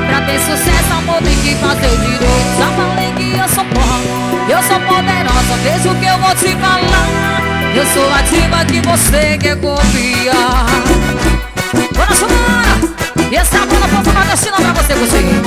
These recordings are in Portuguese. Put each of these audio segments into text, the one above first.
Pra ter sucesso, amor, tem que fazer direito. Já falei que eu sou forte, eu sou poderosa, veja o que eu vou te falar. Eu sou a diva que você quer copiar. Bora, Sumara! E essa bola foi uma destina pra você conseguir.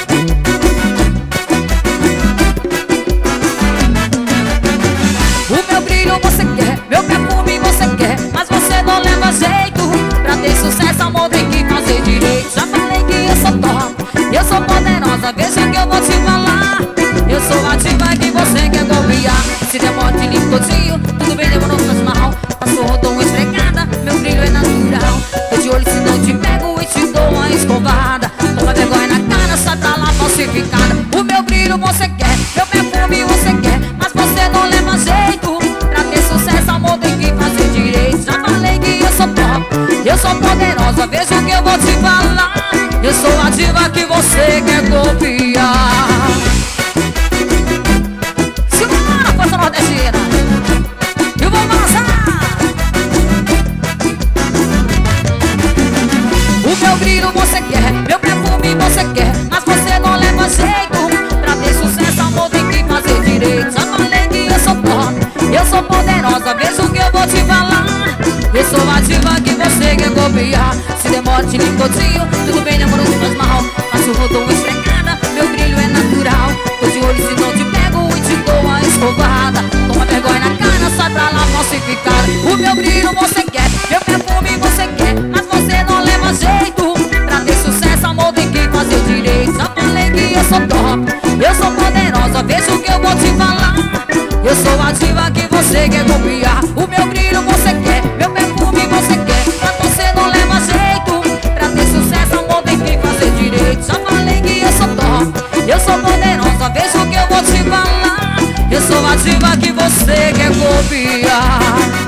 O meu brilho você quer, meu perfume você quer, mas você não leva jeito. Pra ter sucesso, amor, tem que fazer direito. Já falei que eu sou top, eu sou poderosa, veja o que eu vou te falar. Eu sou a diva que você quer copiar. Se der morte limpo todinho, tudo bem, demorou, faz mal. Passou, rodou uma esfregada, meu brilho é natural. Tô de olho se não te pego e te dou uma escovada. Toma vergonha na cara, sai pra lá falsificada. O meu brilho você quer, meu perfume você quer, mas você não leva jeito. Pra ter sucesso, amor, tem que fazer direito. Já falei que eu sou top, eu sou poderosa, veja o que eu vou te falar. Eu sou a diva que você quer copiar. Segura, força nordestina, eu vou balançar. O meu brilho você quer, meu perfume você quer, mas você não leva jeito. Pra ter sucesso, amor, tem que fazer direito. Já falei que eu sou top, eu sou poderosa, veja o que eu vou te falar. Eu sou a diva que você quer copiar. Se demora, te limpo todinho, tudo bem, demorou, não faz mal. Faço rodou uma esfregada, meu brilho é natural. Tô de olho se não te pego e te dou uma escovada. Toma vergonha na cara, sai pra lá falsificada. O meu brilho você quer, meu perfume você quer, mas você não leva jeito. Pra ter sucesso, amor, tem que fazer direito. Já falei que eu sou top, eu sou poderosa, veja o que eu vou te falar. Eu sou a diva que você quer copiar. O meu brilho você quer, meu perfume você quer, mas você não leva jeito. Pra ter sucesso, amor, tem que fazer direito. Já falei que eu sou top, eu sou poderosa, veja o que eu vou te falar. Eu sou a diva que você quer copiar.